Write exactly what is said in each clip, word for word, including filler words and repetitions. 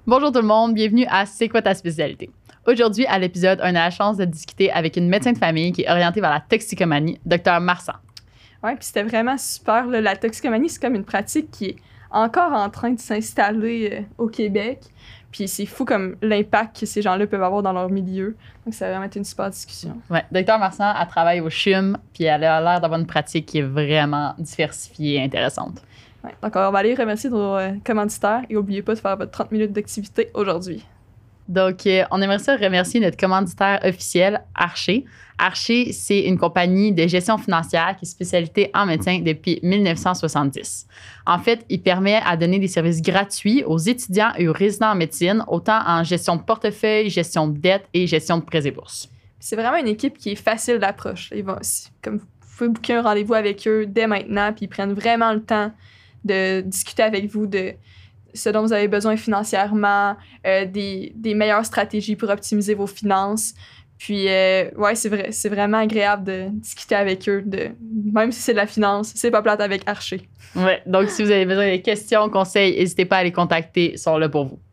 Bonjour tout le monde, bienvenue à C'est quoi ta spécialité? Aujourd'hui, à l'épisode, on a la chance de discuter avec une médecin de famille qui est orientée vers la toxicomanie, Dr Marsan. Oui, puis c'était vraiment super. Là. La toxicomanie, c'est comme une pratique qui est encore en train de s'installer euh, au Québec. Puis c'est fou comme l'impact que ces gens-là peuvent avoir dans leur milieu. Donc ça a vraiment été une super discussion. Oui, Dr Marsan, elle travaille au C H U M, puis elle a l'air d'avoir une pratique qui est vraiment diversifiée et intéressante. Ouais, donc on va aller remercier nos euh, commanditaires et n'oubliez pas de faire votre trente minutes d'activité aujourd'hui. Donc, euh, on aimerait ça remercier notre commanditaire officiel, Archer. Archer, c'est une compagnie de gestion financière qui est spécialisée en médecin depuis dix-neuf cent soixante-dix. En fait, il permet à donner des services gratuits aux étudiants et aux résidents en médecine, autant en gestion de portefeuille, gestion de dette et gestion de prêts et bourses. C'est vraiment une équipe qui est facile d'approche. Ils vont, comme vous pouvez booker un rendez-vous avec eux dès maintenant, puis ils prennent vraiment le temps de discuter avec vous de ce dont vous avez besoin financièrement, euh, des, des meilleures stratégies pour optimiser vos finances. Puis, euh, ouais, c'est vrai, c'est vraiment agréable de discuter avec eux, de, même si c'est de la finance, c'est pas plate avec Archer. Ouais, donc si vous avez besoin de questions, conseils, n'hésitez pas à les contacter, ils sont là pour vous.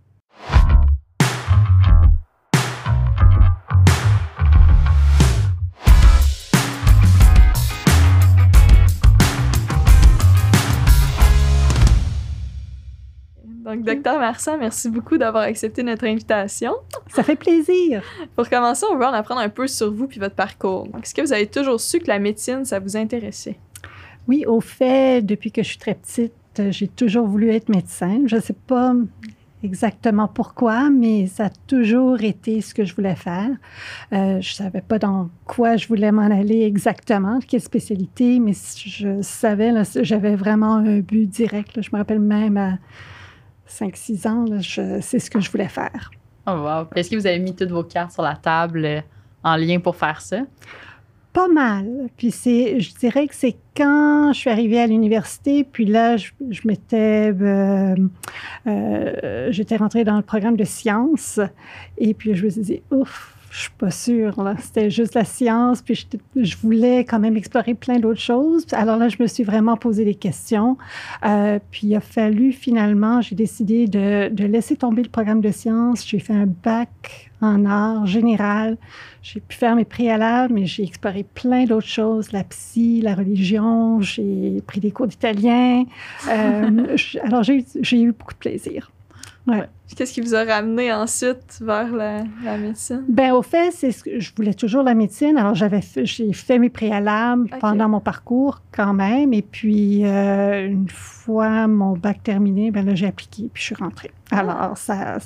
Donc, Dr Marsan, merci beaucoup d'avoir accepté notre invitation. Ça fait plaisir. Pour commencer, on veut en apprendre un peu sur vous puis votre parcours. Donc, est-ce que vous avez toujours su que la médecine, ça vous intéressait? Oui, au fait, depuis que je suis très petite, j'ai toujours voulu être médecin. Je ne sais pas exactement pourquoi, mais ça a toujours été ce que je voulais faire. Euh, je ne savais pas dans quoi je voulais m'en aller exactement, quelle spécialité, mais je savais, là, j'avais vraiment un but direct. Là. Je me rappelle même à cinq six ans, là, je, c'est ce que je voulais faire. Oh wow! Est-ce que vous avez mis toutes vos cartes sur la table euh, en lien pour faire ça? Pas mal. Puis c'est, je dirais que c'est quand je suis arrivée à l'université, puis là, je, je m'étais, euh, euh, j'étais rentrée dans le programme de sciences, et puis je me suis dit, ouf, je suis pas sûre, là. C'était juste la science, puis je, je voulais quand même explorer plein d'autres choses. Alors là, je me suis vraiment posé des questions. Euh, puis il a fallu finalement, j'ai décidé de, de laisser tomber le programme de sciences. J'ai fait un bac en art général. J'ai pu faire mes préalables, mais j'ai exploré plein d'autres choses, la psy, la religion. J'ai pris des cours d'italien. Euh, alors j'ai, j'ai eu beaucoup de plaisir. Ouais. Ouais. Qu'est-ce qui vous a ramené ensuite vers la, la médecine? Bien, au fait, c'est ce que je voulais toujours la médecine. Alors, j'avais fait, j'ai fait mes préalables okay. pendant mon parcours quand même. Et puis, euh, une fois mon bac terminé, bien là, j'ai appliqué puis je suis rentrée. Alors, ah. ça...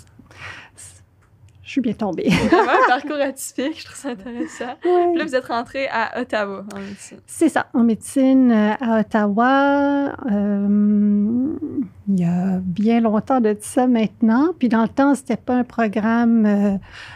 Je suis bien tombée. C'est vraiment un parcours atypique, je trouve ça intéressant. Ouais. Puis là, vous êtes rentrée à Ottawa en médecine. C'est ça, en médecine à Ottawa. Euh, il y a bien longtemps de ça maintenant. Puis dans le temps, c'était pas un programme euh,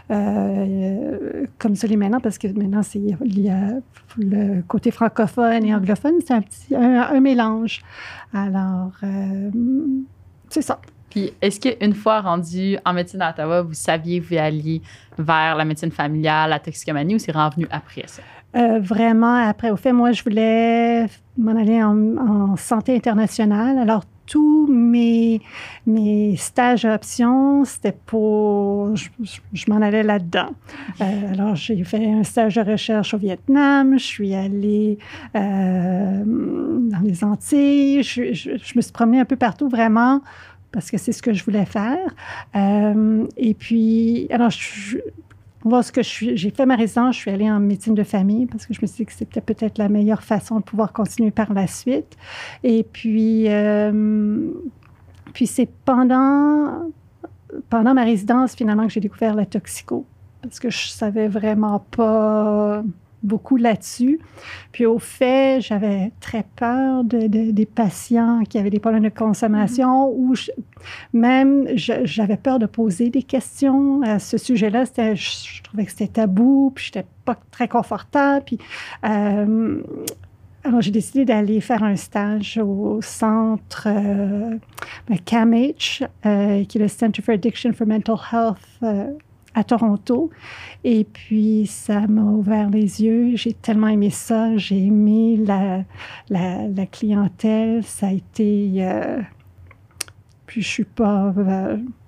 euh, comme celui maintenant, parce que maintenant, c'est, il y a le côté francophone et anglophone. C'est un petit un, un mélange. Alors, euh, c'est ça. Puis, est-ce qu'une fois rendu en médecine à Ottawa, vous saviez que vous alliez vers la médecine familiale, la toxicomanie, ou c'est revenu après ça? Euh, vraiment après. Au fait, moi, je voulais m'en aller en, en santé internationale. Alors, tous mes, mes stages à option, c'était pour... Je, je, je m'en allais là-dedans. Euh, alors, j'ai fait un stage de recherche au Vietnam. Je suis allée euh, dans les Antilles. Je, je, je me suis promenée un peu partout, vraiment, parce que c'est ce que je voulais faire. Euh, et puis, alors, je, voir ce que je suis, j'ai fait ma résidence, je suis allée en médecine de famille parce que je me suis dit que c'était peut-être la meilleure façon de pouvoir continuer par la suite. Et puis, euh, puis c'est pendant, pendant ma résidence, finalement, que j'ai découvert la toxico parce que je savais vraiment pas beaucoup là-dessus. Puis au fait, j'avais très peur de, de, des patients qui avaient des problèmes de consommation mm-hmm. ou je, même je, j'avais peur de poser des questions à ce sujet-là. C'était, je, je trouvais que c'était tabou, puis je n'étais pas très confortable. Puis, euh, alors, j'ai décidé d'aller faire un stage au centre euh, C A M H, euh, qui est le Center for Addiction for Mental Health euh, à Toronto. Et puis, ça m'a ouvert les yeux. J'ai tellement aimé ça. J'ai aimé la, la, la clientèle. Ça a été... Euh, puis, je suis pas... Euh,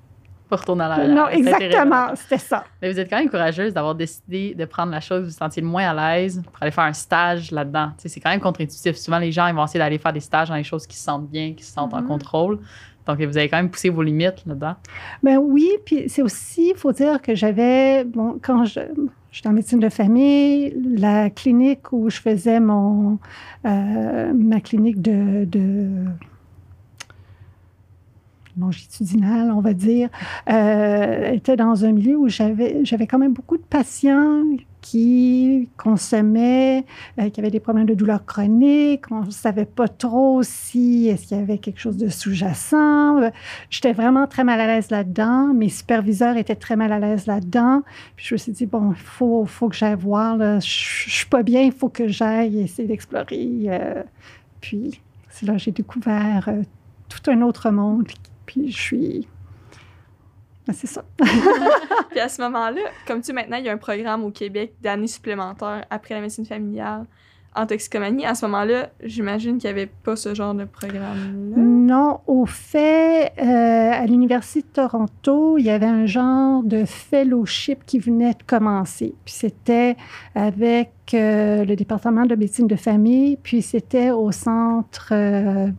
Pas retourner à l'arrière. Non, exactement, c'était ça. Mais vous êtes quand même courageuse d'avoir décidé de prendre la chose où vous vous sentiez le moins à l'aise pour aller faire un stage là-dedans. Tu sais, c'est quand même contre-intuitif. Souvent, les gens ils vont essayer d'aller faire des stages dans les choses qui se sentent bien, qui se sentent mm-hmm. en contrôle. Donc, vous avez quand même poussé vos limites là-dedans. Ben oui, puis c'est aussi, il faut dire que j'avais, bon, quand je, j'étais en médecine de famille, la clinique où je faisais mon, euh, ma clinique de, de longitudinale, on va dire, euh, était dans un milieu où j'avais, j'avais quand même beaucoup de patients qui consommaient, euh, qui avaient des problèmes de douleurs chroniques. On ne savait pas trop si est-ce qu'il y avait quelque chose de sous-jacent. J'étais vraiment très mal à l'aise là-dedans. Mes superviseurs étaient très mal à l'aise là-dedans. Puis je me suis dit, bon, il faut, faut que j'aille voir. Là. Je ne suis pas bien, il faut que j'aille essayer d'explorer. Euh, puis c'est là que j'ai découvert euh, tout un autre monde. Puis je suis... C'est ça. Puis à ce moment-là, comme tu sais, maintenant, il y a un programme au Québec d'années supplémentaires après la médecine familiale en toxicomanie. À ce moment-là, j'imagine qu'il n'y avait pas ce genre de programme-là. Non, au fait, euh, à l'Université de Toronto, il y avait un genre de fellowship qui venait de commencer. Puis c'était avec euh, le département de médecine de famille, puis c'était au centre... Euh,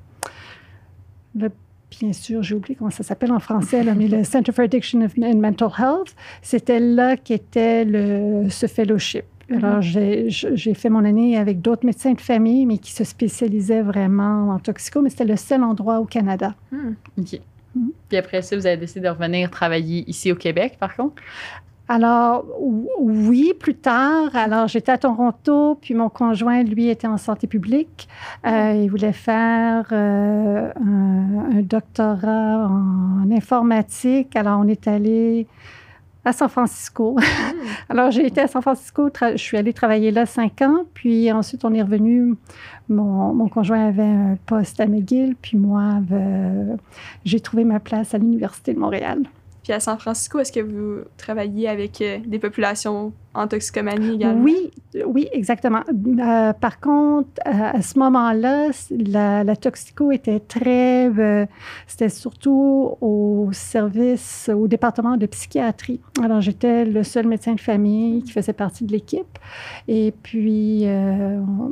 le Bien sûr, j'ai oublié comment ça s'appelle en français, là, mais le Center for Addiction and Mental Health, c'était là qu'était le, ce fellowship. Alors, j'ai, j'ai fait mon année avec d'autres médecins de famille, mais qui se spécialisaient vraiment en toxico, mais c'était le seul endroit au Canada. Hmm. OK. Hmm. Puis après ça, vous avez décidé de revenir travailler ici au Québec, par contre? Alors, oui, plus tard. Alors, j'étais à Toronto, puis mon conjoint, lui, était en santé publique. Euh, il voulait faire euh, un, un doctorat en informatique. Alors, on est allé à San Francisco. Alors, j'ai été à San Francisco. Tra- je suis allée travailler là cinq ans, puis ensuite, on est revenu. Mon, mon conjoint avait un poste à McGill, puis moi, euh, j'ai trouvé ma place à l'Université de Montréal. Puis à San Francisco, est-ce que vous travaillez avec euh, des populations en toxicomanie également? Oui, oui, exactement. Euh, par contre, à, à ce moment-là, la, la toxico était très... Euh, c'était surtout au service, au département de psychiatrie. Alors, j'étais le seul médecin de famille qui faisait partie de l'équipe. Et puis... Euh, on,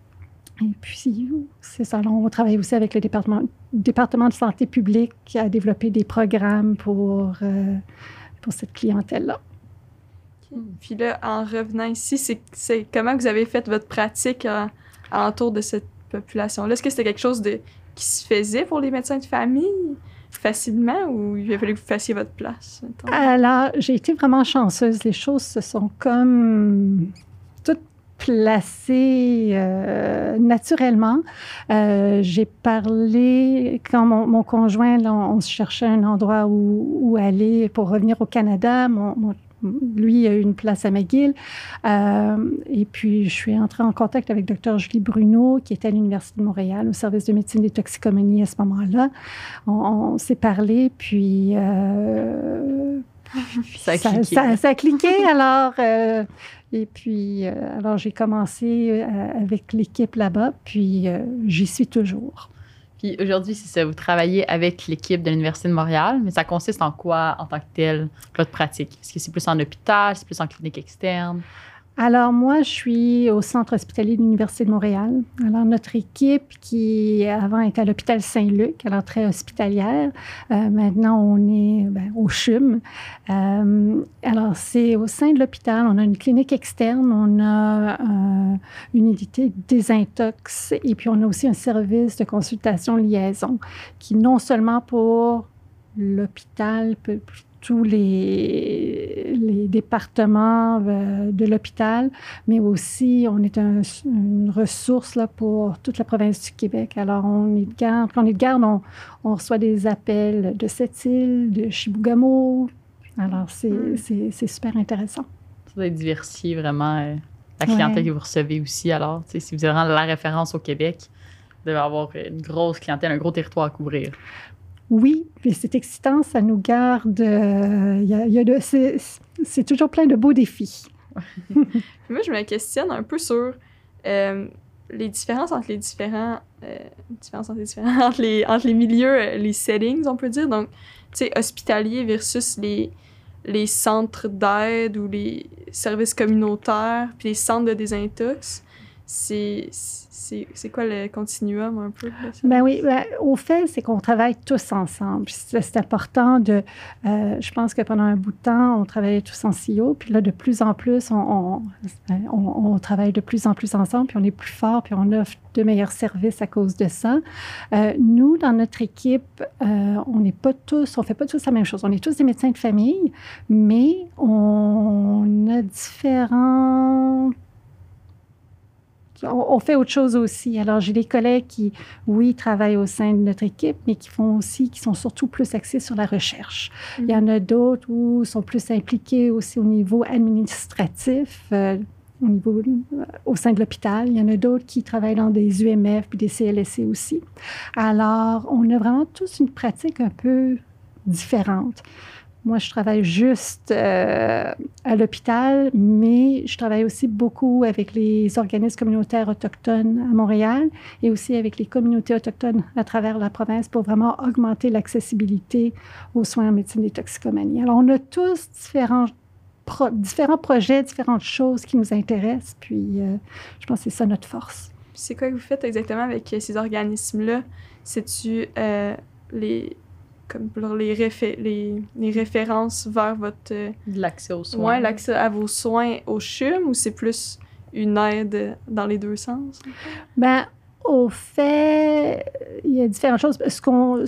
Et puis, c'est ça. On travaille aussi avec le département, département de santé publique qui a développé des programmes pour, euh, pour cette clientèle-là. Okay. Puis là, en revenant ici, c'est, c'est comment vous avez fait votre pratique à, alentour de cette population-là? Est-ce que c'était quelque chose de, qui se faisait pour les médecins de famille facilement ou il a fallu que vous fassiez votre place? Mettons? Alors, j'ai été vraiment chanceuse. Les choses se sont comme toutes placé euh, naturellement. Euh, j'ai parlé, quand mon, mon conjoint, là, on, on se cherchait un endroit où, où aller pour revenir au Canada. Mon, mon, lui a eu une place à McGill. Euh, et puis, je suis entrée en contact avec Dr Julie Bruno, qui était à l'Université de Montréal, au service de médecine des toxicomanies à ce moment-là. On, on s'est parlé, puis... Euh, ça a cliqué. Ça, ça, ça a cliqué, alors... Euh, Et puis, euh, alors, j'ai commencé euh, avec l'équipe là-bas, puis euh, j'y suis toujours. Puis aujourd'hui, c'est ça, vous travaillez avec l'équipe de l'Université de Montréal, mais ça consiste en quoi en tant que tel, votre pratique? Est-ce que c'est plus en hôpital, c'est plus en clinique externe? Alors, moi, je suis au centre hospitalier de l'Université de Montréal. Alors, notre équipe qui, avant, était à l'hôpital Saint-Luc, alors très hospitalière. Euh, maintenant, on est ben, au C H U M. Euh, alors, c'est au sein de l'hôpital. On a une clinique externe, on a euh, une unité désintox et puis on a aussi un service de consultation liaison qui, non seulement pour l'hôpital, peut tous les, les départements euh, de l'hôpital, mais aussi on est un, une ressource là, pour toute la province du Québec. Alors, on est de garde, quand on est de garde, on, on reçoit des appels de Sept-Îles, de Chibougamau. Alors, c'est, mm. c'est, c'est super intéressant. Ça doit être diversifié vraiment euh, la clientèle ouais. que vous recevez aussi. Alors, si vous êtes vraiment la référence au Québec, vous devez avoir une grosse clientèle, un gros territoire à couvrir. Oui, puis c'est excitant, ça nous garde... Euh, y a, y a de, c'est, c'est toujours plein de beaux défis. Moi, je me questionne un peu sur euh, les différences entre les différents... Euh, différences entre les différents... entre les, entre les milieux, les settings, on peut dire. Donc, tu sais, hospitalier versus les, les centres d'aide ou les services communautaires, puis les centres de désintox, c'est, c'est, c'est quoi le continuum un peu? Là, ben oui, ben, au fait, c'est qu'on travaille tous ensemble. C'est, c'est important de... Euh, je pense que pendant un bout de temps, on travaillait tous en C I O, puis là, de plus en plus, on, on, on, on travaille de plus en plus ensemble, puis on est plus fort, puis on offre de meilleurs services à cause de ça. Euh, nous, dans notre équipe, euh, on n'est pas tous, on ne fait pas tous la même chose. On est tous des médecins de famille, mais on a différents... On fait autre chose aussi. Alors, j'ai des collègues qui, oui, travaillent au sein de notre équipe, mais qui font aussi, qui sont surtout plus axés sur la recherche. Mm-hmm. Il y en a d'autres où ils sont plus impliqués aussi au niveau administratif, euh, au niveau, euh, au sein de l'hôpital. Il y en a d'autres qui travaillent dans des U M F puis des C L S C aussi. Alors, on a vraiment tous une pratique un peu différente. Moi, je travaille juste euh, à l'hôpital, mais je travaille aussi beaucoup avec les organismes communautaires autochtones à Montréal et aussi avec les communautés autochtones à travers la province pour vraiment augmenter l'accessibilité aux soins en médecine des toxicomanies. Alors, on a tous différents, pro- différents projets, différentes choses qui nous intéressent, puis euh, je pense que c'est ça notre force. C'est quoi que vous faites exactement avec ces organismes-là? C'est-tu euh, les... comme pour les, réfé- les, les références vers votre... Euh, l'accès aux soins. Oui, l'accès à vos soins au C H U M, ou c'est plus une aide dans les deux sens? Bien, au fait, il y a différentes choses. Ce qu'on,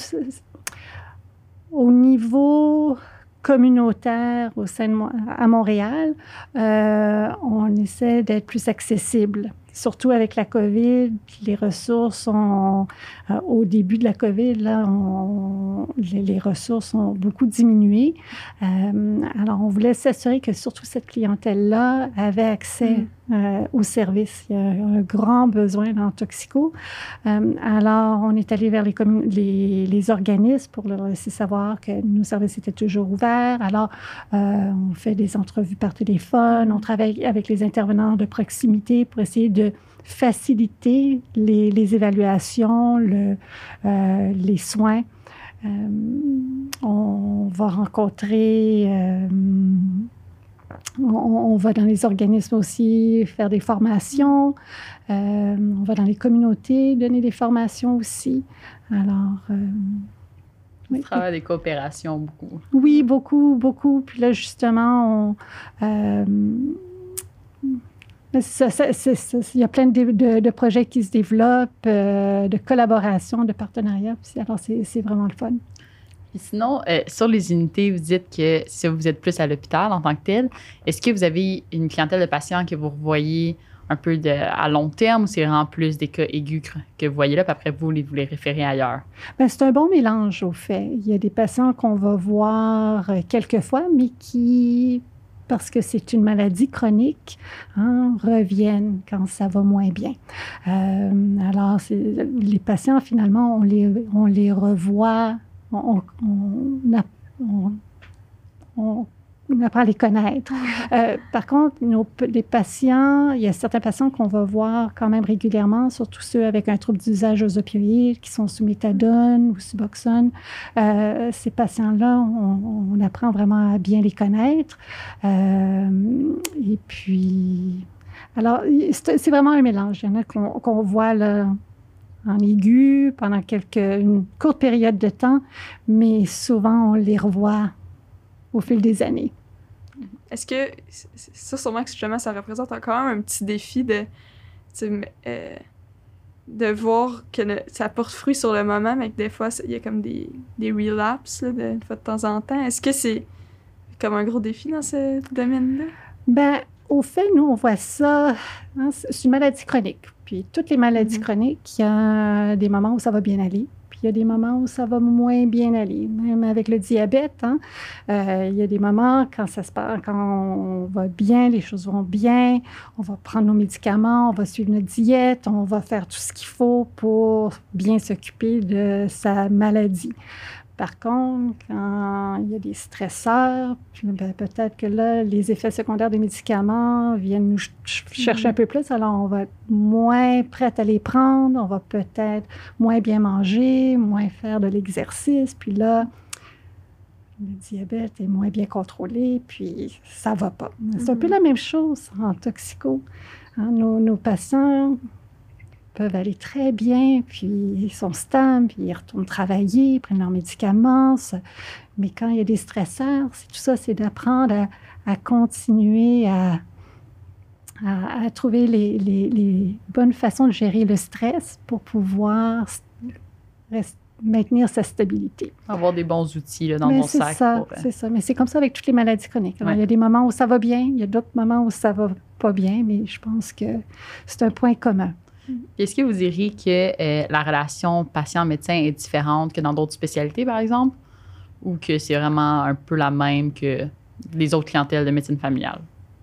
au niveau communautaire au sein de, à Montréal, euh, on essaie d'être plus accessible. Surtout avec la COVID, les ressources ont, euh, au début de la COVID, là, on, les, les ressources ont beaucoup diminué. Euh, alors, on voulait s'assurer que surtout cette clientèle-là avait accès mmh. euh, aux services. Il y a un grand besoin dans Toxico. Euh, alors, on est allé vers les, commun- les, les organismes pour leur laisser savoir que nos services étaient toujours ouverts. Alors, euh, on fait des entrevues par téléphone, on travaille avec les intervenants de proximité pour essayer de faciliter les, les évaluations, le, euh, les soins. Euh, on va rencontrer, euh, on, on va dans les organismes aussi faire des formations, euh, on va dans les communautés donner des formations aussi. Alors, euh, oui. On travaille des coopérations beaucoup. Oui, beaucoup, beaucoup. Puis là, justement, on... Euh, Ça, ça, ça, ça, il y a plein de, de, de projets qui se développent, euh, de collaboration, de partenariats. Alors, c'est, c'est vraiment le fun. Et sinon, euh, sur les unités, vous dites que si vous êtes plus à l'hôpital en tant que tel, est-ce que vous avez une clientèle de patients que vous revoyez un peu de, à long terme ou c'est vraiment plus des cas aigus que vous voyez là, puis après vous, les, vous les référez ailleurs? Bien, c'est un bon mélange, au fait. Il y a des patients qu'on va voir quelques fois, mais qui... parce que c'est une maladie chronique, hein, reviennent quand ça va moins bien. Euh, alors, c'est, les patients, finalement, on les, on les revoit, on, on, on, on, on apprend à les connaître. Euh, par contre, nos, les patients, il y a certains patients qu'on va voir quand même régulièrement, surtout ceux avec un trouble d'usage aux opioïdes, qui sont sous méthadone ou Suboxone. Euh, ces patients-là, on, on apprend vraiment à bien les connaître. Euh, et puis, alors, c'est, c'est vraiment un mélange. Il y en a qu'on, qu'on voit là, en aigu pendant quelques, une courte période de temps, mais souvent, on les revoit au fil des années. Est-ce que ça, sûrement que justement, ça représente quand même un petit défi de, euh, de voir que le, ça porte fruit sur le moment, mais que des fois, il y a comme des, des relapses là, de, de temps en temps. Est-ce que c'est comme un gros défi dans ce domaine-là? Bien, au fait, nous, on voit ça, hein, c'est une maladie chronique. Puis toutes les maladies mm-hmm. chroniques, il y a des moments où ça va bien aller. Il y a des moments où ça va moins bien aller. Même avec le diabète, hein, euh, il y a des moments quand ça se passe, quand on va bien, les choses vont bien, on va prendre nos médicaments, on va suivre notre diète, on va faire tout ce qu'il faut pour bien s'occuper de sa maladie. Par contre, quand il y a des stresseurs, ben peut-être que là, les effets secondaires des médicaments viennent nous ch- chercher un peu plus. Alors, on va être moins prête à les prendre. On va peut-être moins bien manger, moins faire de l'exercice. Puis là, le diabète est moins bien contrôlé, puis ça ne va pas. C'est un Mhm. peu la même chose en toxico. Hein, nos, nos patients peuvent aller très bien, puis ils sont stables, puis ils retournent travailler, ils prennent leurs médicaments. Ça. Mais quand il y a des stresseurs, c'est tout ça, c'est d'apprendre à, à continuer à, à, à trouver les, les, les bonnes façons de gérer le stress pour pouvoir rester maintenir sa stabilité. Avoir des bons outils là, dans Mais mon c'est sac. Ça, pour, euh... c'est ça. Mais c'est comme ça avec toutes les maladies chroniques. Alors, ouais. Il y a des moments où ça va bien, il y a d'autres moments où ça va pas bien, mais je pense que c'est un point commun. Est-ce que vous diriez que euh, la relation patient-médecin est différente que dans d'autres spécialités, par exemple, ou que c'est vraiment un peu la même que les autres clientèles de médecine familiale?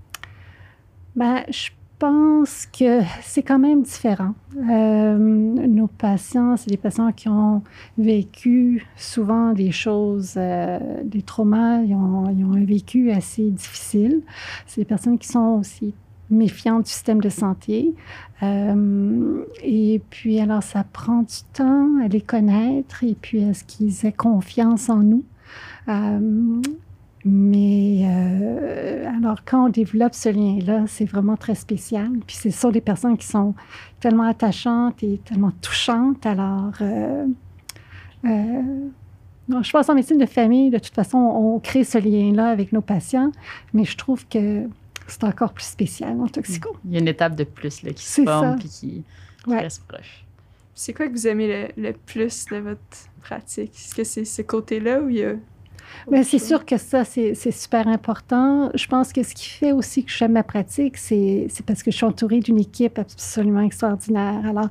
Ben, je pense que c'est quand même différent. Euh, nos patients, c'est des patients qui ont vécu souvent des choses, euh, des traumas, ils ont, ils ont un vécu assez difficile. C'est des personnes qui sont aussi méfiantes du système de santé. Euh, et puis, alors, ça prend du temps à les connaître et puis à ce qu'ils aient confiance en nous. Euh, Mais euh, alors, quand on développe ce lien-là, c'est vraiment très spécial. Puis ce sont des personnes qui sont tellement attachantes et tellement touchantes. Alors, euh, euh, non, je pense en médecine de famille, de toute façon, on crée ce lien-là avec nos patients, mais je trouve que c'est encore plus spécial en toxico. Il y a une étape de plus là, qui se C'est forme ça. et qui, qui Ouais. reste proche. C'est quoi que vous aimez le, le plus de votre pratique? Est-ce que c'est ce côté-là ou il y a... Bien, c'est sûr que ça, c'est, c'est super important. Je pense que ce qui fait aussi que j'aime ma pratique, c'est, c'est parce que je suis entourée d'une équipe absolument extraordinaire. Alors,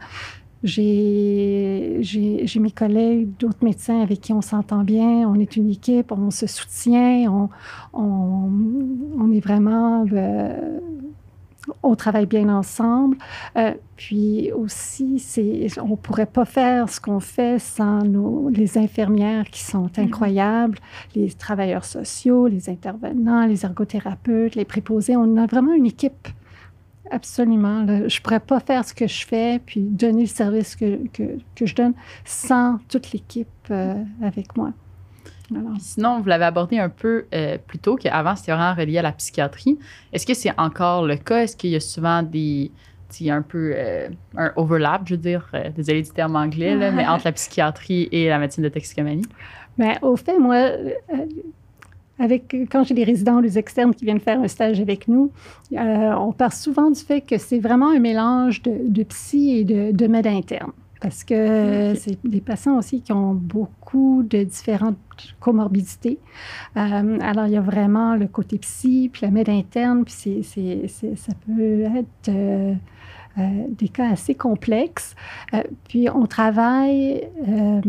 j'ai, j'ai, j'ai mes collègues, d'autres médecins avec qui on s'entend bien. On est une équipe, on se soutient, on, on, on est vraiment... Euh, on travaille bien ensemble. Euh, puis aussi, c'est, on ne pourrait pas faire ce qu'on fait sans nos, les infirmières qui sont incroyables, mm-hmm. les travailleurs sociaux, les intervenants, les ergothérapeutes, les préposés. On a vraiment une équipe, absolument. Là. Je ne pourrais pas faire ce que je fais puis donner le service que, que, que je donne sans toute l'équipe euh, avec moi. Alors. Sinon, vous l'avez abordé un peu euh, plus tôt, qu'avant, c'était vraiment relié à la psychiatrie. Est-ce que c'est encore le cas? Est-ce qu'il y a souvent des, un peu euh, un overlap, je veux dire, euh, désolé du terme anglais, là, mais entre la psychiatrie et la médecine de toxicomanie? Bien, au fait, moi, euh, avec, quand j'ai des résidents ou des externes qui viennent faire un stage avec nous, euh, on parle souvent du fait que c'est vraiment un mélange de, de psy et de, de med interne. Parce que okay. c'est des patients aussi qui ont beaucoup de différentes comorbidités. Euh, alors, il y a vraiment le côté psy, puis la med interne, puis c'est, c'est, c'est, ça peut être euh, euh, des cas assez complexes. Euh, puis, on travaille euh,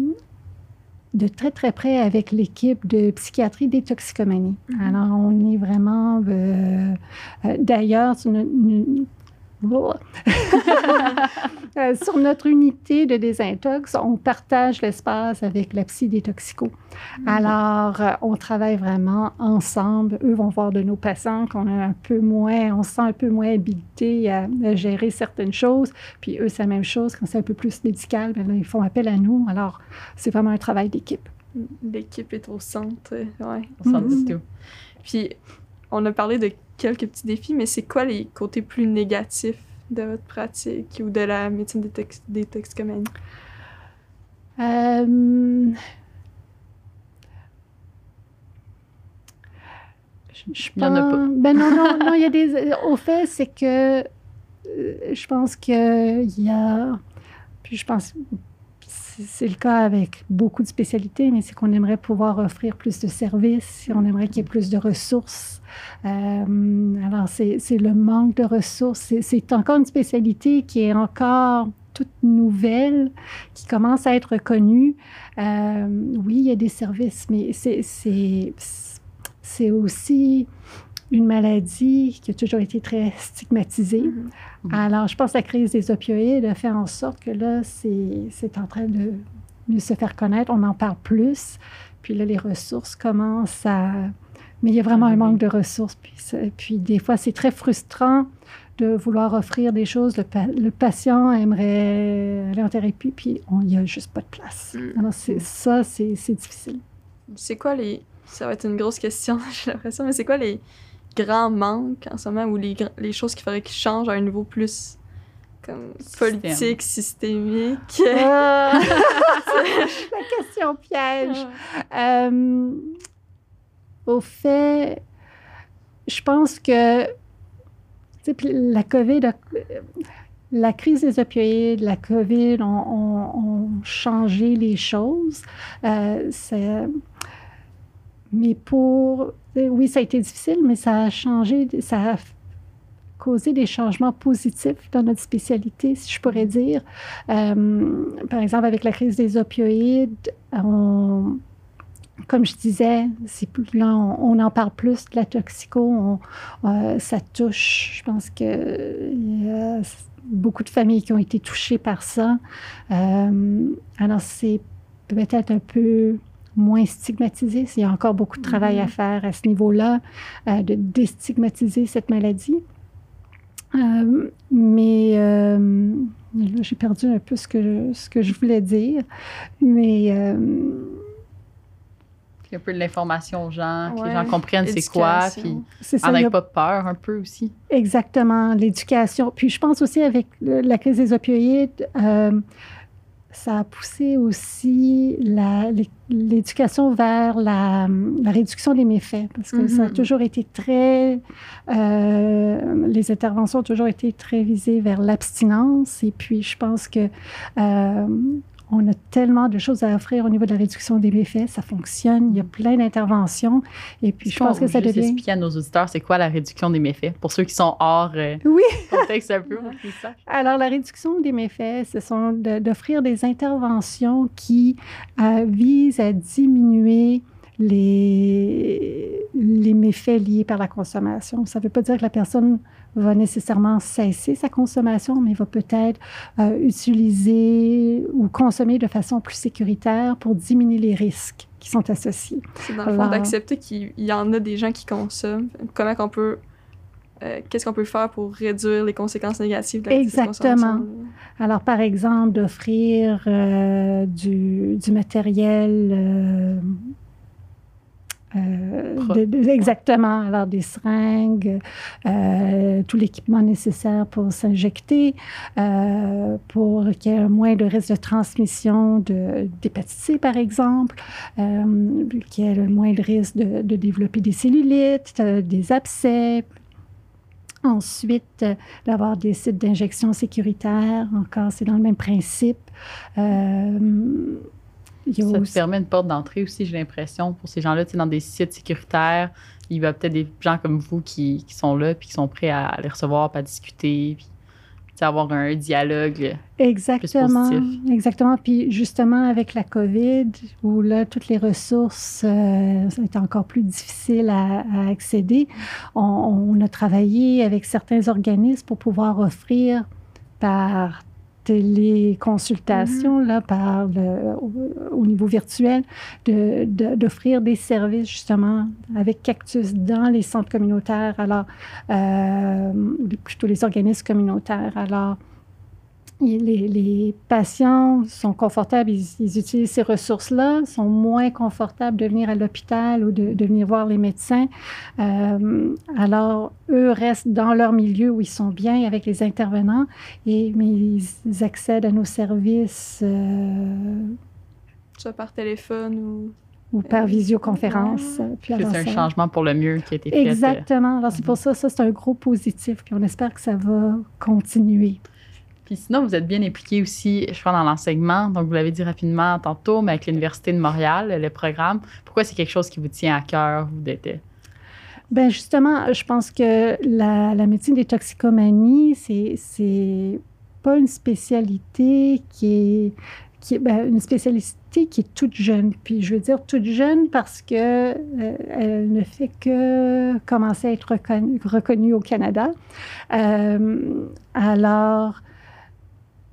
de très, très près avec l'équipe de psychiatrie des toxicomanies. Mm-hmm. Alors, on est vraiment... Euh, euh, d'ailleurs, sur notre, euh, sur notre unité de désintox, on partage l'espace avec la psy des toxicos. Mm-hmm. Alors, euh, on travaille vraiment ensemble. Eux vont voir de nos patients qu'on a un peu moins, on se sent un peu moins habilité à, à gérer certaines choses. Puis eux, c'est la même chose. Quand c'est un peu plus médical, bien là, ils font appel à nous. Alors, c'est vraiment un travail d'équipe. L'équipe est au centre, ouais. Au centre mm-hmm. de tout. Puis, on a parlé de quelques petits défis, mais c'est quoi les côtés plus négatifs de votre pratique ou de la médecine des, tox- des toxicomanies? Euh, je, je il n'y en a pas. Ben non, non, non, il y a des... Au fait, c'est que euh, je pense qu'il y a... Puis je pense... C'est le cas avec beaucoup de spécialités, mais c'est qu'on aimerait pouvoir offrir plus de services, on aimerait qu'il y ait plus de ressources. Euh, alors, c'est, c'est le manque de ressources. C'est, c'est encore une spécialité qui est encore toute nouvelle, qui commence à être connue. Euh, oui, il y a des services, mais c'est, c'est, c'est aussi une maladie qui a toujours été très stigmatisée. Mm-hmm. Alors, je pense que la crise des opioïdes a fait en sorte que là, c'est, c'est en train de mieux se faire connaître. On en parle plus. Puis là, les ressources commencent à... Mais il y a vraiment mm-hmm. un manque de ressources. Puis, puis des fois, c'est très frustrant de vouloir offrir des choses. Le, pa- le patient aimerait aller en thérapie, puis il n'y a juste pas de place. Mm-hmm. Alors, c'est, ça, c'est, c'est difficile. C'est quoi les... Ça va être une grosse question, j'ai l'impression. Mais c'est quoi les grands manques en ce moment ou les, les choses qu'il faudrait qu'ils changent à un niveau plus comme politique, systémique? Ah! La question piège. Ah. Euh, au fait, je pense que la COVID, a, la crise des opioïdes, la COVID ont, ont, ont changé les choses. Euh, c'est, mais pour... Oui, ça a été difficile, mais ça a changé, ça a causé des changements positifs dans notre spécialité, si je pourrais dire. Euh, par exemple, avec la crise des opioïdes, on... Comme je disais, c'est plus, là, on, on en parle plus de la toxico. On, euh, ça touche, je pense qu'il y a beaucoup de familles qui ont été touchées par ça. Euh, alors, c'est peut-être un peu moins stigmatisé. Il y a encore beaucoup de travail mm-hmm. à faire à ce niveau-là, euh, de déstigmatiser cette maladie. Euh, mais euh, là, j'ai perdu un peu ce que, ce que je voulais dire. Mais... Euh, un peu de l'information aux gens, que ouais, les gens comprennent c'est quoi, puis en n'aient pas peur un peu aussi. Exactement, l'éducation. Puis je pense aussi avec le, la crise des opioïdes, euh, ça a poussé aussi la, l'éducation vers la, la réduction des méfaits, parce que mm-hmm. ça a toujours été très... Euh, les interventions ont toujours été très visées vers l'abstinence, et puis je pense que... Euh, on a tellement de choses à offrir au niveau de la réduction des méfaits. Ça fonctionne. Il y a plein d'interventions. Et puis, je pense que ça devient... expliquer à nos auditeurs, c'est quoi la réduction des méfaits? Pour ceux qui sont hors euh, oui. contexte un peu. Alors, la réduction des méfaits, ce sont de, d'offrir des interventions qui euh, visent à diminuer les, les méfaits liés par la consommation. Ça ne veut pas dire que la personne va nécessairement cesser sa consommation, mais va peut-être euh, utiliser ou consommer de façon plus sécuritaire pour diminuer les risques qui sont associés. C'est dans le fond d'accepter qu'il y en a des gens qui consomment. Comment qu'on peut... Euh, qu'est-ce qu'on peut faire pour réduire les conséquences négatives de la Exactement. Alors, par exemple, d'offrir euh, du, du matériel... Euh, Euh, de, de, exactement. Alors, des seringues, euh, tout l'équipement nécessaire pour s'injecter, euh, pour qu'il y ait moins de risque de transmission de, d'hépatite C, par exemple, euh, qu'il y ait le moins de risque de, de développer des cellulites, euh, des abcès. Ensuite, euh, d'avoir des sites d'injection sécuritaires. Encore, c'est dans le même principe. Euh, Ça te permet une porte d'entrée aussi, j'ai l'impression, pour ces gens-là, tu sais, dans des sites sécuritaires. Il y a peut-être des gens comme vous qui, qui sont là puis qui sont prêts à les recevoir, puis à discuter, puis avoir un dialogue exactement, plus positif. Exactement. Puis justement, avec la COVID, où là, toutes les ressources euh, sont encore plus difficiles à, à accéder, on, on a travaillé avec certains organismes pour pouvoir offrir par téléconsultation, mm-hmm. là, par le, au, au niveau virtuel, de, de, d'offrir des services, justement, avec Cactus dans les centres communautaires, alors, euh, plutôt les organismes communautaires. Alors, les, les patients sont confortables, ils, ils utilisent ces ressources-là, sont moins confortables de venir à l'hôpital ou de, de venir voir les médecins. Euh, alors, eux restent dans leur milieu où ils sont bien avec les intervenants, et, mais ils, ils accèdent à nos services. Euh, Soit par téléphone ou... ou par visioconférence. Ouais. Puis c'est un ça... changement pour le mieux qui a été fait. Exactement. Alors, c'est pour ça, ça, c'est un gros positif, puis on espère que ça va continuer. Puis sinon, vous êtes bien impliqué aussi, je crois, dans l'enseignement. Donc, vous l'avez dit rapidement tantôt, mais avec l'Université de Montréal, le programme. Pourquoi c'est quelque chose qui vous tient à cœur, vous, d'être... Bien, justement, je pense que la, la médecine des toxicomanies, c'est, c'est pas une spécialité qui est... Qui est ben, une spécialité qui est toute jeune. Puis je veux dire toute jeune parce que euh, elle ne fait que commencer à être reconnue, reconnue au Canada. Euh, alors...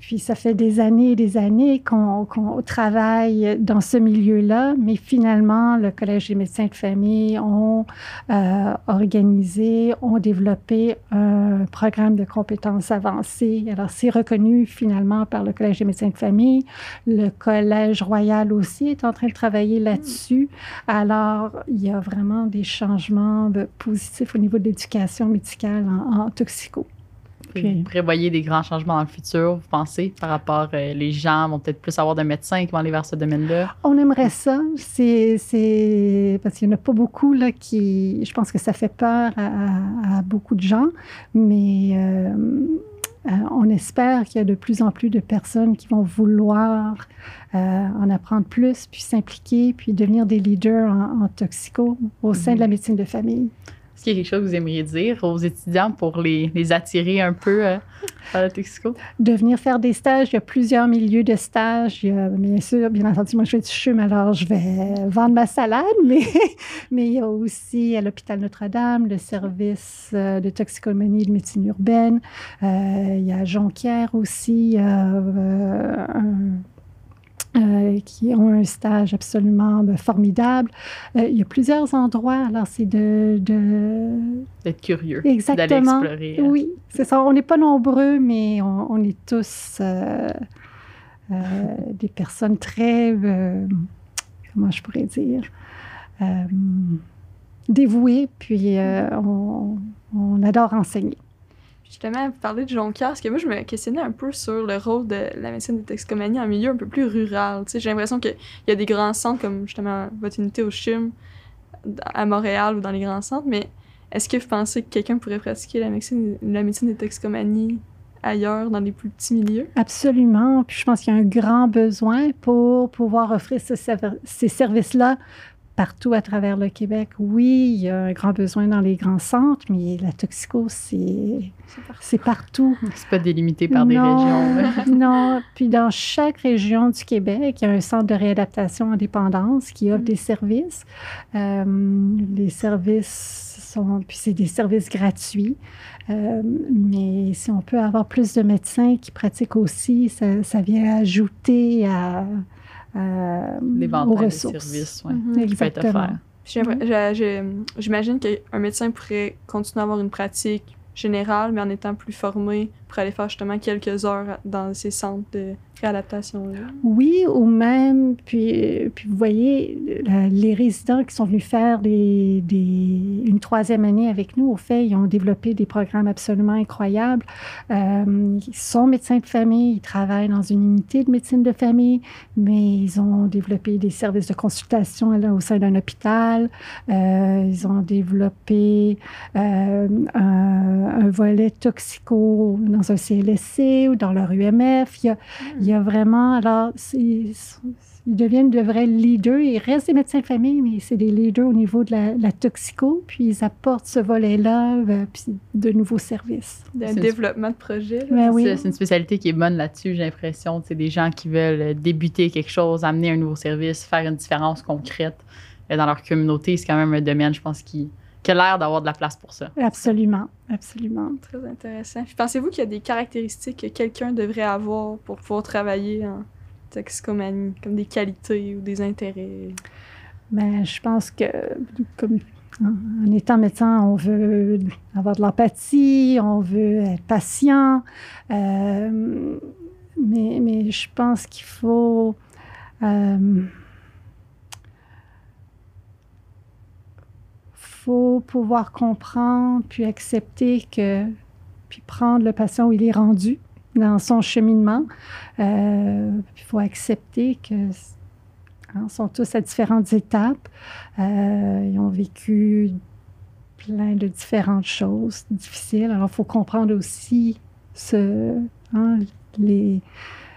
puis ça fait des années et des années qu'on, qu'on travaille dans ce milieu-là, mais finalement, le Collège des médecins de famille ont euh, organisé, ont développé un programme de compétences avancées. Alors, c'est reconnu finalement par le Collège des médecins de famille. Le Collège royal aussi est en train de travailler là-dessus. Alors, il y a vraiment des changements de, positifs au niveau de l'éducation médicale en, en toxico. Puis, vous prévoyez des grands changements dans le futur, vous pensez, par rapport, euh, les gens vont peut-être plus avoir de médecins qui vont aller vers ce domaine-là? On aimerait ça. C'est, c'est, parce qu'il n'y en a pas beaucoup là, qui... Je pense que ça fait peur à, à beaucoup de gens, mais euh, euh, on espère qu'il y a de plus en plus de personnes qui vont vouloir euh, en apprendre plus, puis s'impliquer, puis devenir des leaders en, en toxico au sein mm-hmm. de la médecine de famille. Est-ce qu'il y a quelque chose que vous aimeriez dire aux étudiants pour les, les attirer un peu euh, à la toxico? De venir faire des stages. Il y a plusieurs milieux de stages. Il y a, bien sûr, bien entendu, moi, je fais du CHUM, alors je vais vendre ma salade, mais, mais il y a aussi à l'hôpital Notre-Dame le service euh, de toxicomanie et de médecine urbaine. Euh, il y a Jonquière aussi, euh, euh, un Euh, qui ont un stage absolument ben, formidable. Euh, il y a plusieurs endroits, alors c'est de... de... D'être curieux, exactement, d'aller explorer. Oui, c'est ça. On n'est pas nombreux, mais on, on est tous euh, euh, des personnes très... Euh, comment je pourrais dire? Euh, dévouées, puis euh, on, on adore enseigner. Justement, vous parlez de Jonquière, parce que moi, je me questionnais un peu sur le rôle de la médecine de toxicomanie en milieu un peu plus rural. Tu sais, j'ai l'impression qu'il y a des grands centres, comme justement votre unité au CHUM, à Montréal ou dans les grands centres, mais est-ce que vous pensez que quelqu'un pourrait pratiquer la médecine, la médecine de toxicomanie ailleurs, dans les plus petits milieux? Absolument. Puis je pense qu'il y a un grand besoin pour pouvoir offrir ce, ces services-là partout à travers le Québec. Oui, il y a un grand besoin dans les grands centres, mais la toxico, c'est, c'est partout. C'est pas délimité par non, des régions. Non. Puis dans chaque région du Québec, il y a un centre de réadaptation en dépendance qui offre mm. des services. Euh, les services sont... Puis c'est des services gratuits. Euh, mais si on peut avoir plus de médecins qui pratiquent aussi, ça, ça vient ajouter à... Euh, l'éventail de services ouais, mm-hmm. qui peut être offert. Mm-hmm. J'imagine qu'un médecin pourrait continuer à avoir une pratique générale, mais en étant plus formé pour aller faire justement quelques heures dans ces centres de réadaptation. Oui, ou même, puis, puis vous voyez, les résidents qui sont venus faire des, des, une troisième année avec nous, au fait, ils ont développé des programmes absolument incroyables. Euh, ils sont médecins de famille, ils travaillent dans une unité de médecine de famille, mais ils ont développé des services de consultation là, au sein d'un hôpital. Euh, ils ont développé euh, un, un volet toxico dans un C L S C ou dans leur U M F. Il y a, il y a vraiment, alors, c'est, ils deviennent de vrais leaders. Ils restent des médecins de famille, mais c'est des leaders au niveau de la, la toxico, puis ils apportent ce volet-là, euh, puis de nouveaux services. Un développement de projet. Ben oui. C'est, c'est une spécialité qui est bonne là-dessus, j'ai l'impression. C'est des gens qui veulent débuter quelque chose, amener un nouveau service, faire une différence concrète dans leur communauté. C'est quand même un domaine, je pense, qui... qui a l'air d'avoir de la place pour ça. Absolument, absolument. Très intéressant. Puis pensez-vous qu'il y a des caractéristiques que quelqu'un devrait avoir pour pouvoir travailler en toxicomanie, comme des qualités ou des intérêts? Bien, je pense que, comme en étant médecin, on veut avoir de l'empathie, on veut être patient, euh, mais, mais je pense qu'il faut... Euh, faut pouvoir comprendre, puis accepter que, puis prendre le patient où il est rendu dans son cheminement. Euh, il faut accepter que hein, sont tous à différentes étapes. Euh, ils ont vécu plein de différentes choses difficiles. Alors, il faut comprendre aussi ce, hein, les... Il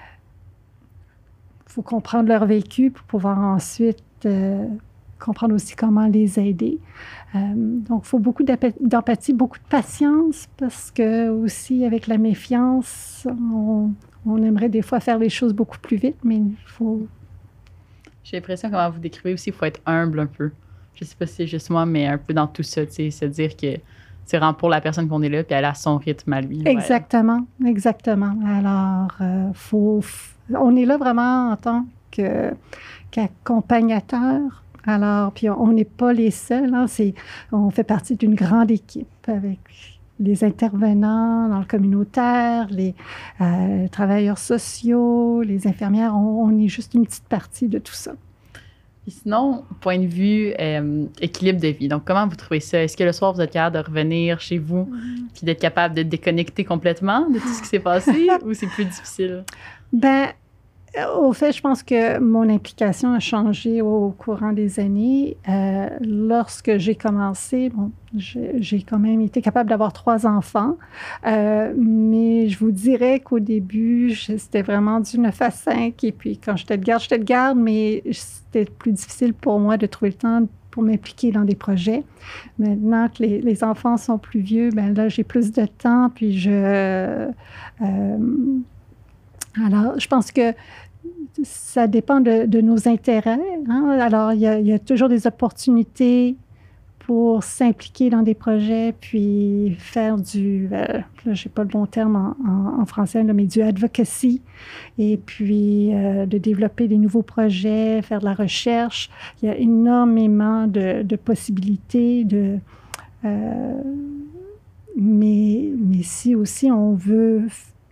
faut comprendre leur vécu pour pouvoir ensuite euh, comprendre aussi comment les aider. Euh, donc, il faut beaucoup d'empathie, beaucoup de patience, parce que aussi, avec la méfiance, on, on aimerait des fois faire les choses beaucoup plus vite, mais il faut... J'ai l'impression, comment vous décrivez aussi, il faut être humble un peu. Je ne sais pas si c'est juste moi, mais un peu dans tout ça, tu sais, se dire que c'est vraiment pour la personne qu'on est là, puis elle a son rythme à lui. Exactement, ouais. exactement. Alors, euh, faut, on est là vraiment en tant que, qu'accompagnateur. Alors, puis on n'est pas les seuls. Hein, c'est, on fait partie d'une grande équipe avec les intervenants dans le communautaire, les euh, travailleurs sociaux, les infirmières. On, on est juste une petite partie de tout ça. Puis sinon, point de vue euh, équilibre de vie. Donc, comment vous trouvez ça? Est-ce que le soir, vous êtes capable de revenir chez vous mm-hmm. puis d'être capable de déconnecter complètement de tout ce qui s'est passé ou c'est plus difficile? Ben, au fait, je pense que mon implication a changé au courant des années. Euh, lorsque j'ai commencé, bon, j'ai, j'ai quand même été capable d'avoir trois enfants, euh, mais je vous dirais qu'au début, je, c'était vraiment du neuf à cinq. Et puis, quand j'étais de garde, j'étais de garde, mais c'était plus difficile pour moi de trouver le temps pour m'impliquer dans des projets. Maintenant que les, les enfants sont plus vieux, ben là, j'ai plus de temps, puis je... Euh, Alors, je pense que ça dépend de, de nos intérêts. Hein? Alors, il y, a, il y a toujours des opportunités pour s'impliquer dans des projets, puis faire du, euh, là, je n'ai pas le bon terme en, en, en français, là, mais du advocacy, et puis euh, de développer des nouveaux projets, faire de la recherche. Il y a énormément de, de possibilités, de, euh, mais, mais si aussi on veut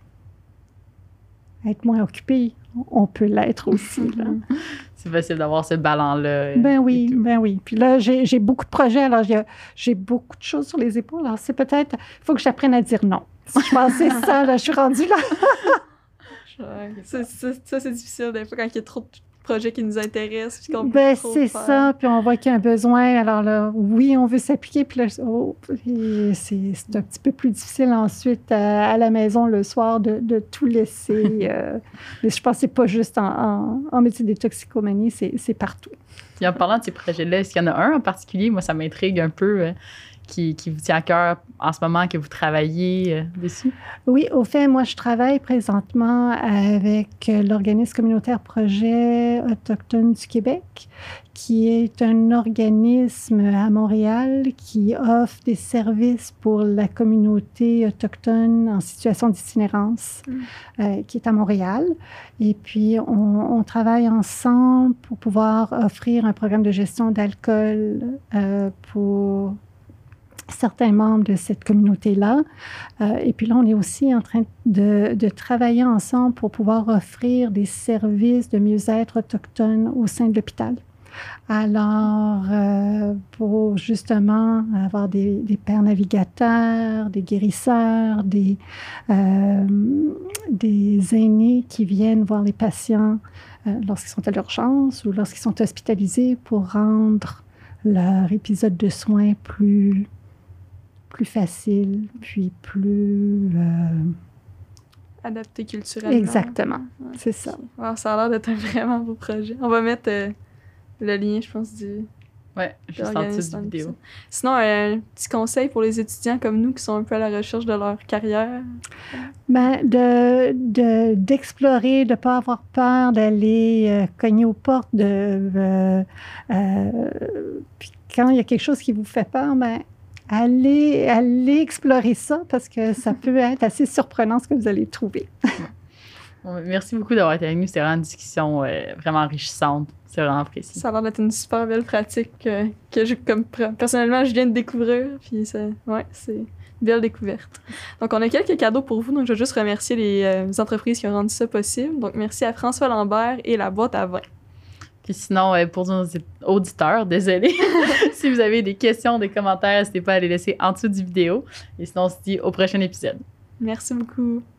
être moins occupé, on peut l'être aussi. Là. C'est facile d'avoir ce ballon-là. Ben oui, ben oui. Puis là, j'ai, j'ai beaucoup de projets, alors j'ai, j'ai beaucoup de choses sur les épaules. Alors c'est peut-être, il faut que j'apprenne à dire non. Si je pensais ça, là, je suis rendue là. Ouais, ça, ça, ça, c'est difficile des fois quand il y a trop de projets qui nous intéressent. Puis qu'on ben, peut trop c'est faire. ça, puis on voit qu'il y a un besoin. Alors là, oui, on veut s'appliquer, puis là, oh, puis c'est, c'est un petit peu plus difficile ensuite à, à la maison le soir de, de tout laisser. euh, mais je pense que c'est pas juste en, en, en métier des toxicomanies, c'est, c'est partout. Puis en parlant de ces projets-là, est-ce qu'il y en a un en particulier? Moi, ça m'intrigue un peu. Euh, Qui, qui vous tient à cœur en ce moment, que vous travaillez euh, dessus? Oui, au fait, moi, je travaille présentement avec l'organisme communautaire Projet autochtone du Québec, qui est un organisme à Montréal qui offre des services pour la communauté autochtone en situation d'itinérance, mmh. euh, qui est à Montréal. Et puis, on, on travaille ensemble pour pouvoir offrir un programme de gestion d'alcool euh, pour certains membres de cette communauté-là. Euh, et puis là, on est aussi en train de, de travailler ensemble pour pouvoir offrir des services de mieux-être autochtone au sein de l'hôpital. Alors, euh, pour justement avoir des, des pères navigateurs, des guérisseurs, des, euh, des aînés qui viennent voir les patients euh, lorsqu'ils sont à l'urgence ou lorsqu'ils sont hospitalisés pour rendre leur épisode de soins plus plus facile, puis plus... Euh... adapté culturellement. Exactement, ouais, c'est ça. Wow, ça a l'air d'être un vraiment beau projet. On va mettre euh, le lien, je pense, du... Ouais, juste en dessous de la vidéo. Sinon, un petit conseil pour les étudiants comme nous qui sont un peu à la recherche de leur carrière? Ben, de, de, d'explorer, de ne pas avoir peur d'aller euh, cogner aux portes, de... Euh, euh, puis quand il y a quelque chose qui vous fait peur, ben Allez, allez explorer ça parce que ça peut être assez surprenant ce que vous allez trouver. Bon, merci beaucoup d'avoir été avec nous. C'était vraiment une discussion euh, vraiment enrichissante. C'est vraiment précis. Ça a l'air d'être une super belle pratique euh, que je, comme, personnellement, je viens de découvrir. Puis ça, ouais, c'est une belle découverte. Donc, on a quelques cadeaux pour vous. Donc, je veux juste remercier les euh, entreprises qui ont rendu ça possible. Donc, merci à François Lambert et la boîte à vin. Puis sinon, euh, pour nos auditeurs, désolé, si vous avez des questions, des commentaires, n'hésitez pas à les laisser en dessous du vidéo. Et sinon, on se dit au prochain épisode. Merci beaucoup.